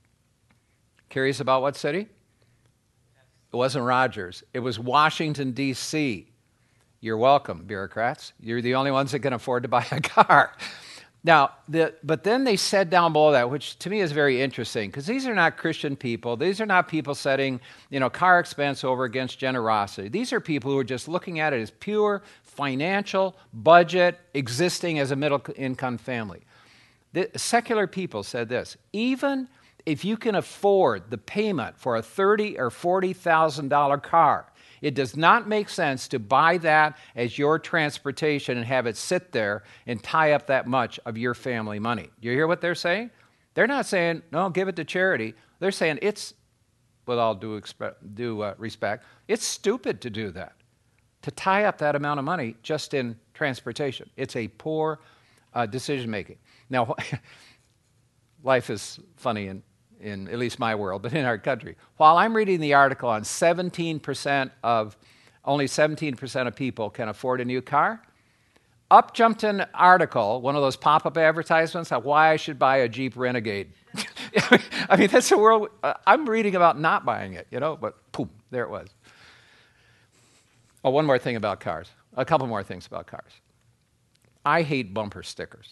Curious about what city? It wasn't Rogers. It was Washington, D C You're welcome, bureaucrats. You're the only ones that can afford to buy a car. Now, the, but then they said down below that, which to me is very interesting, because these are not Christian people. These are not people setting, you know, car expense over against generosity. These are people who are just looking at it as pure financial budget existing as a middle-income family. The secular people said this: even if you can afford the payment for a thirty thousand dollars or forty thousand dollars car, it does not make sense to buy that as your transportation and have it sit there and tie up that much of your family money. Do you hear what they're saying? They're not saying, no, give it to charity. They're saying it's, with all due, expe- due uh, respect, it's stupid to do that, to tie up that amount of money just in transportation. It's a poor uh, decision-making. Now, life is funny in in at least my world, but in our country. While I'm reading the article on seventeen percent of, only seventeen percent of people can afford a new car, up jumped an article, one of those pop-up advertisements, on why I should buy a Jeep Renegade. I mean, that's the world, uh, I'm reading about not buying it, you know, but boom, there it was. Oh, one more thing about cars. A couple more things about cars. I hate bumper stickers.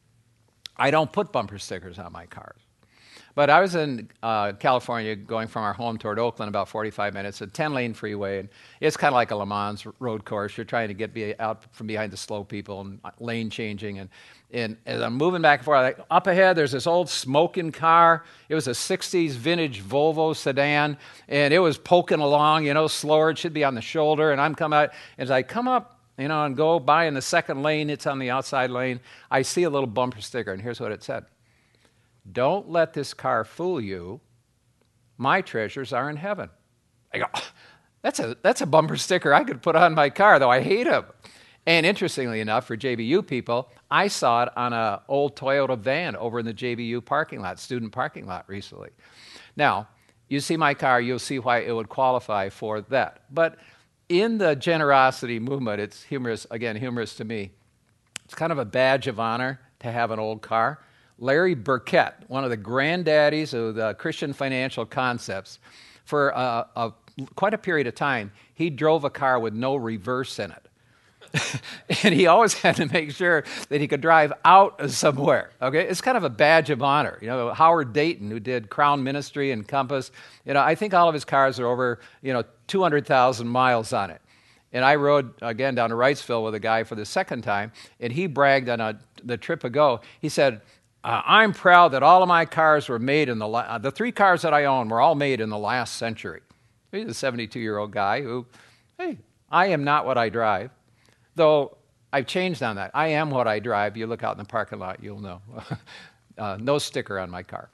I don't put bumper stickers on my cars. But I was in uh, California going from our home toward Oakland, about forty-five minutes, a ten-lane freeway, and it's kind of like a Le Mans road course. You're trying to get be out from behind the slow people and lane changing. And, and as I'm moving back and forth, like, up ahead, there's this old smoking car. It was a sixties vintage Volvo sedan, and it was poking along, you know, slower. It should be on the shoulder. And I'm coming out, as I come up, you know, and go by in the second lane, it's on the outside lane, I see a little bumper sticker, and here's what it said. Don't let this car fool you. My treasures are in heaven. I go, that's a that's a bumper sticker I could put on my car, though I hate them. And interestingly enough, for J B U people, I saw it on an old Toyota van over in the J B U parking lot, student parking lot recently. Now, you see my car, you'll see why it would qualify for that. But in the generosity movement, it's humorous, again, humorous to me. It's kind of a badge of honor to have an old car. Larry Burkett, one of the granddaddies of the Christian financial concepts, for a, a, quite a period of time, he drove a car with no reverse in it. And he always had to make sure that he could drive out of somewhere. Okay, it's kind of a badge of honor. You know, Howard Dayton, who did Crown Ministry and Compass, you know, I think all of his cars are over, you know, two hundred thousand miles on it. And I rode, again, down to Wrightsville with a guy for the second time, and he bragged on a, the trip ago. He said, Uh, I'm proud that all of my cars were made in the, la- uh, the three cars that I own were all made in the last century. He's a seventy-two-year-old guy who, hey, I am not what I drive. Though I've changed on that. I am what I drive. You look out in the parking lot, you'll know. uh, no sticker on my car.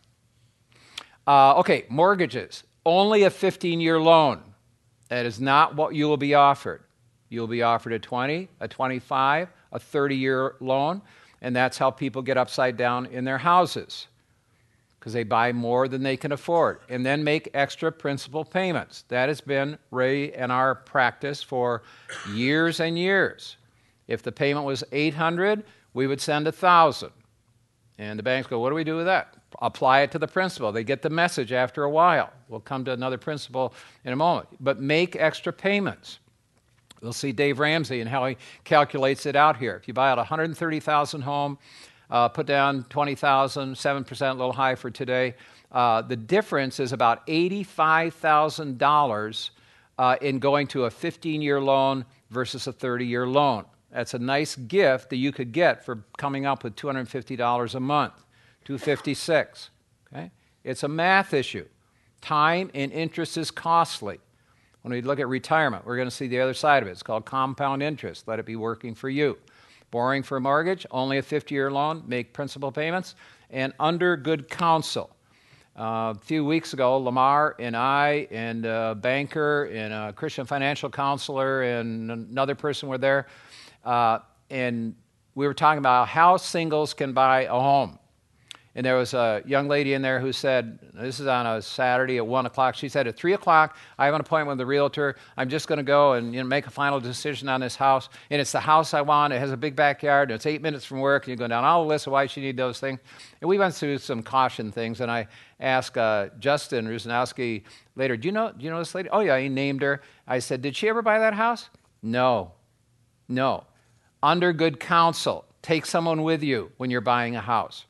Uh, okay, mortgages. Only a fifteen-year loan. That is not what you will be offered. You will be offered a twenty, a twenty-five, a thirty-year loan, and that's how people get upside down in their houses, because they buy more than they can afford and then make extra principal payments. That has been Ray and our practice for years and years. If the payment was eight hundred dollars, we would send one thousand dollars. And the banks go, what do we do with that? Apply it to the principal. They get the message after a while. We'll come to another principal in a moment. But make extra payments. We'll see Dave Ramsey and how he calculates it out here. If you buy out a one hundred thirty thousand dollars home, uh, put down twenty thousand dollars, seven percent, a little high for today, uh, the difference is about eighty-five thousand dollars uh, in going to a fifteen-year loan versus a thirty-year loan. That's a nice gift that you could get for coming up with two hundred fifty dollars a month, two hundred fifty-six dollars. Okay? It's a math issue. Time and interest is costly. When we look at retirement, we're going to see the other side of it. It's called compound interest. Let it be working for you. Borrowing for a mortgage, only a fifty-year loan, make principal payments, and under good counsel. Uh, a few weeks ago, Lamar and I and a banker and a Christian financial counselor and another person were there, uh, and we were talking about how singles can buy a home. And there was a young lady in there who said, this is on a Saturday at one o'clock, she said, at three o'clock, I have an appointment with the realtor. I'm just going to go and you know, make a final decision on this house. And it's the house I want. It has a big backyard. And it's eight minutes from work. And you go down all the list of why she need those things. And we went through some caution things. And I asked uh, Justin Rusanowski later, do you know do you know this lady? Oh, yeah, he named her. I said, did she ever buy that house? No. No. Under good counsel. Take someone with you when you're buying a house.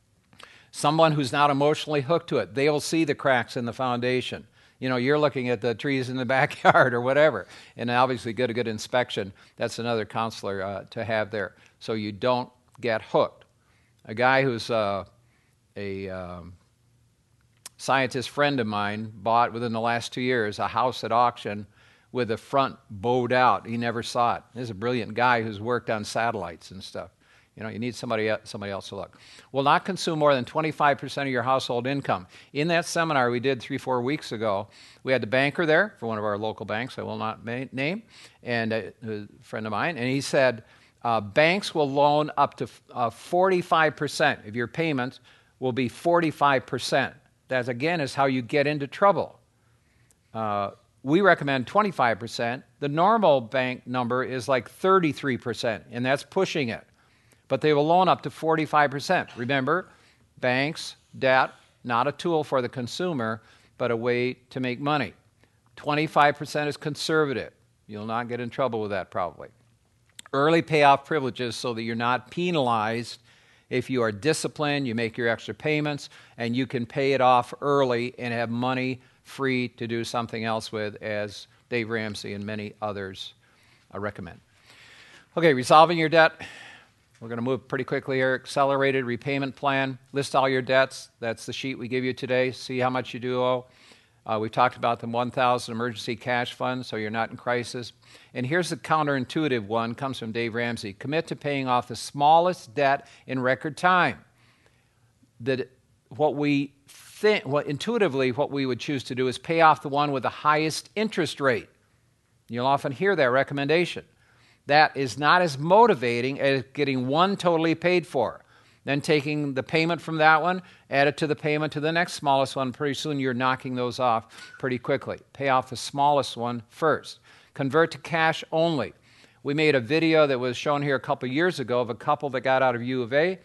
Someone who's not emotionally hooked to it. They'll see the cracks in the foundation. You know, you're looking at the trees in the backyard or whatever, and obviously get a good inspection. That's another counselor uh, to have there, so you don't get hooked. A guy who's uh, a um, scientist friend of mine bought within the last two years a house at auction with the front bowed out. He never saw it. This is a brilliant guy who's worked on satellites and stuff. You know, you need somebody somebody else to look. Will not consume more than twenty-five percent of your household income. In that seminar we did three, four weeks ago, we had the banker there for one of our local banks, I will not ma- name, and a, a friend of mine, and he said uh, banks will loan up to uh, forty-five percent of your payments will be forty-five percent. That, again, is how you get into trouble. Uh, we recommend twenty-five percent. The normal bank number is like thirty-three percent, and that's pushing it. But they will loan up to forty-five percent. Remember, banks, debt, not a tool for the consumer, but a way to make money. twenty-five percent is conservative. You'll not get in trouble with that probably. Early payoff privileges so that you're not penalized if you are disciplined, you make your extra payments, and you can pay it off early and have money free to do something else with, as Dave Ramsey and many others uh, recommend. Okay, resolving your debt. We're going to move pretty quickly here. Accelerated repayment plan. List all your debts. That's the sheet we give you today. See how much you do owe. Uh, we talked about the one thousand emergency cash fund, so you're not in crisis. And here's the counterintuitive one. Comes from Dave Ramsey. Commit to paying off the smallest debt in record time. That what we think, what intuitively, what we would choose to do is pay off the one with the highest interest rate. You'll often hear that recommendation. That is not as motivating as getting one totally paid for. Then taking the payment from that one, add it to the payment to the next smallest one. Pretty soon you're knocking those off pretty quickly. Pay off the smallest one first. Convert to cash only. We made a video that was shown here a couple years ago of a couple that got out of U of A.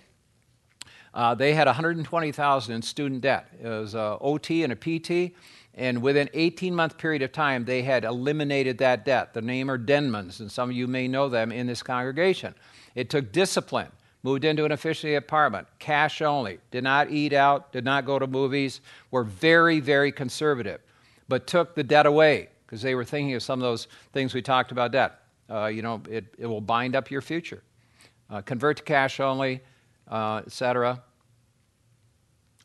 Uh, they had one hundred twenty thousand dollars in student debt. It was a O T and a P T. And within an eighteen-month period of time, they had eliminated that debt. The name are Denmans, and some of you may know them in this congregation. It took discipline, moved into an efficiency apartment, cash only, did not eat out, did not go to movies, were very, very conservative, but took the debt away because they were thinking of some of those things we talked about debt. Uh, you know, it, it will bind up your future. Uh, convert to cash only, uh, et cetera.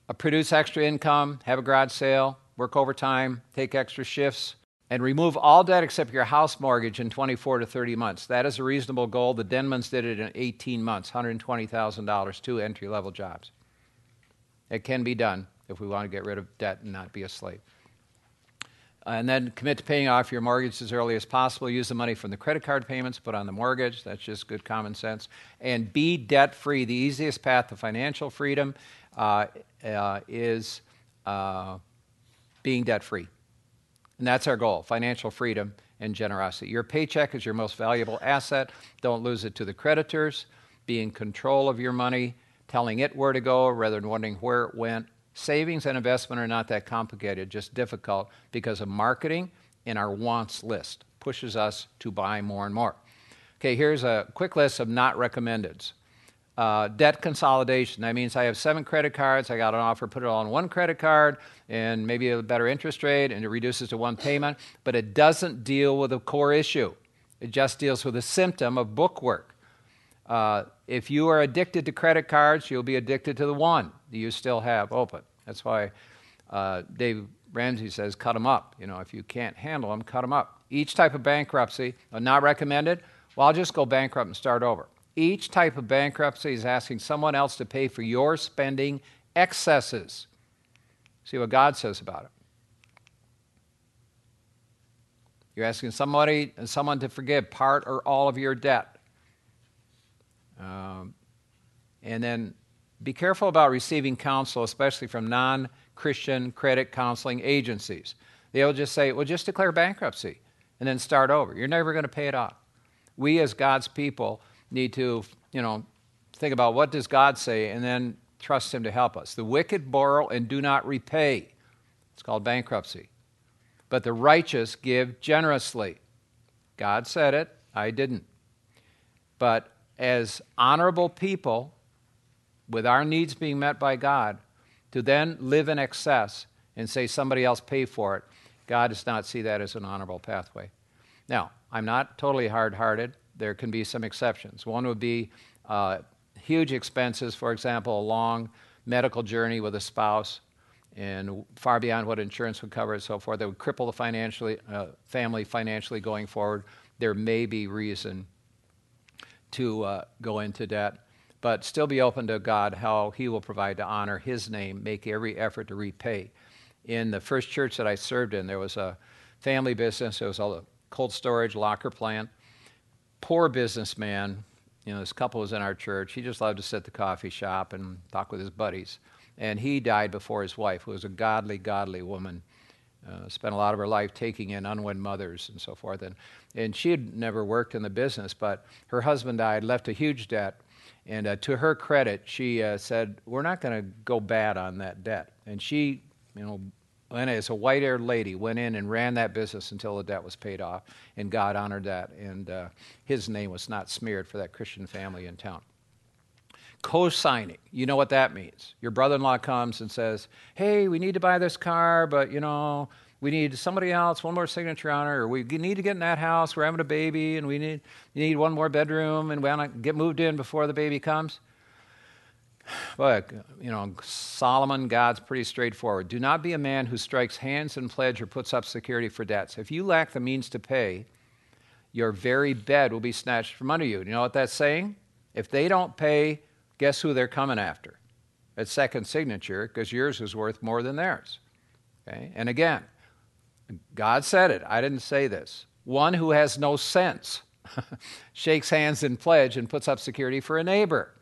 uh, produce extra income, have a garage sale, work overtime, take extra shifts, and remove all debt except your house mortgage in twenty-four to thirty months. That is a reasonable goal. The Denmans did it in eighteen months, one hundred twenty thousand dollars, two entry-level jobs. It can be done if we want to get rid of debt and not be a slave. And then commit to paying off your mortgage as early as possible. Use the money from the credit card payments, put on the mortgage. That's just good common sense. And be debt-free. The easiest path to financial freedom uh, uh, is uh, being debt-free. And that's our goal, financial freedom and generosity. Your paycheck is your most valuable asset. Don't lose it to the creditors. Be in control of your money, telling it where to go rather than wondering where it went. Savings and investment are not that complicated, just difficult because of marketing and our wants list pushes us to buy more and more. Okay, here's a quick list of not recommendeds. Uh, debt consolidation. That means I have seven credit cards. I got an offer, put it all on one credit card and maybe a better interest rate, and it reduces to one payment, but it doesn't deal with a core issue. It just deals with a symptom of bookwork. Uh, if you are addicted to credit cards, you'll be addicted to the one that you still have open. That's why uh, Dave Ramsey says, cut them up. You know, if you can't handle them, cut them up. Each type of bankruptcy, uh, not recommended, well, I'll just go bankrupt and start over. Each type of bankruptcy is asking someone else to pay for your spending excesses. See what God says about it. You're asking somebody, someone to forgive part or all of your debt. Um, and then be careful about receiving counsel, especially from non-Christian credit counseling agencies. They'll just say, well, just declare bankruptcy and then start over. You're never going to pay it off. We as God's people need to, you know, think about what does God say and then trust him to help us. The wicked borrow and do not repay. It's called bankruptcy. But the righteous give generously. God said it. I didn't. But as honorable people, with our needs being met by God, to then live in excess and say somebody else pay for it, God does not see that as an honorable pathway. Now, I'm not totally hard-hearted. There can be some exceptions. One would be uh, huge expenses, for example, a long medical journey with a spouse, and far beyond what insurance would cover and so forth, that would cripple the financially, uh, family financially going forward. There may be reason to uh, go into debt, but still be open to God, how he will provide to honor his name, make every effort to repay. In the first church that I served in, there was a family business. There was a cold storage locker plant. Poor businessman. You know, this couple was in our church. He just loved to sit at the coffee shop and talk with his buddies. And he died before his wife, who was a godly, godly woman. Uh, spent a lot of her life taking in unwed mothers and so forth. And, and she had never worked in the business, but her husband died, left a huge debt. And uh, to her credit, she uh, said, we're not going to go bad on that debt. And she, you know, and as a white-haired lady, went in and ran that business until the debt was paid off. And God honored that. And uh, his name was not smeared for that Christian family in town. Co-signing, you know what that means. Your brother-in-law comes and says, hey, we need to buy this car, but, you know, we need somebody else, one more signature on it, or we need to get in that house, we're having a baby, and we need you need one more bedroom, and we want to get moved in before the baby comes. But, you know, Solomon, God's pretty straightforward. Do not be a man who strikes hands in pledge or puts up security for debts. If you lack the means to pay, your very bed will be snatched from under you. You know what that's saying? If they don't pay, guess who they're coming after? It's second signature, because yours is worth more than theirs. Okay? And again, God said it. I didn't say this. One who has no sense shakes hands in pledge and puts up security for a neighbor.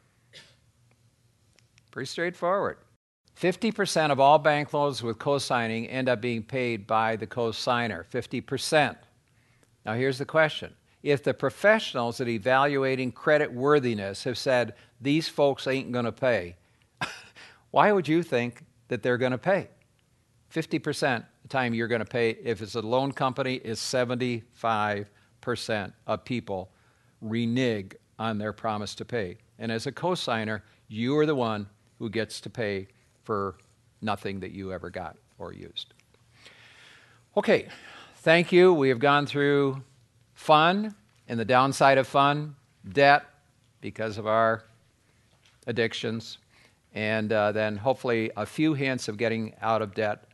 Pretty straightforward. fifty percent of all bank loans with co-signing end up being paid by the co-signer. fifty percent. Now here's the question. If the professionals at evaluating credit worthiness have said, these folks ain't going to pay, why would you think that they're going to pay? fifty percent the time you're going to pay. If it's a loan company, is seventy-five percent of people renege on their promise to pay. And as a co-signer, you are the one who gets to pay for nothing that you ever got or used. Okay, thank you. We have gone through fun and the downside of fun, debt because of our addictions, and uh, then hopefully a few hints of getting out of debt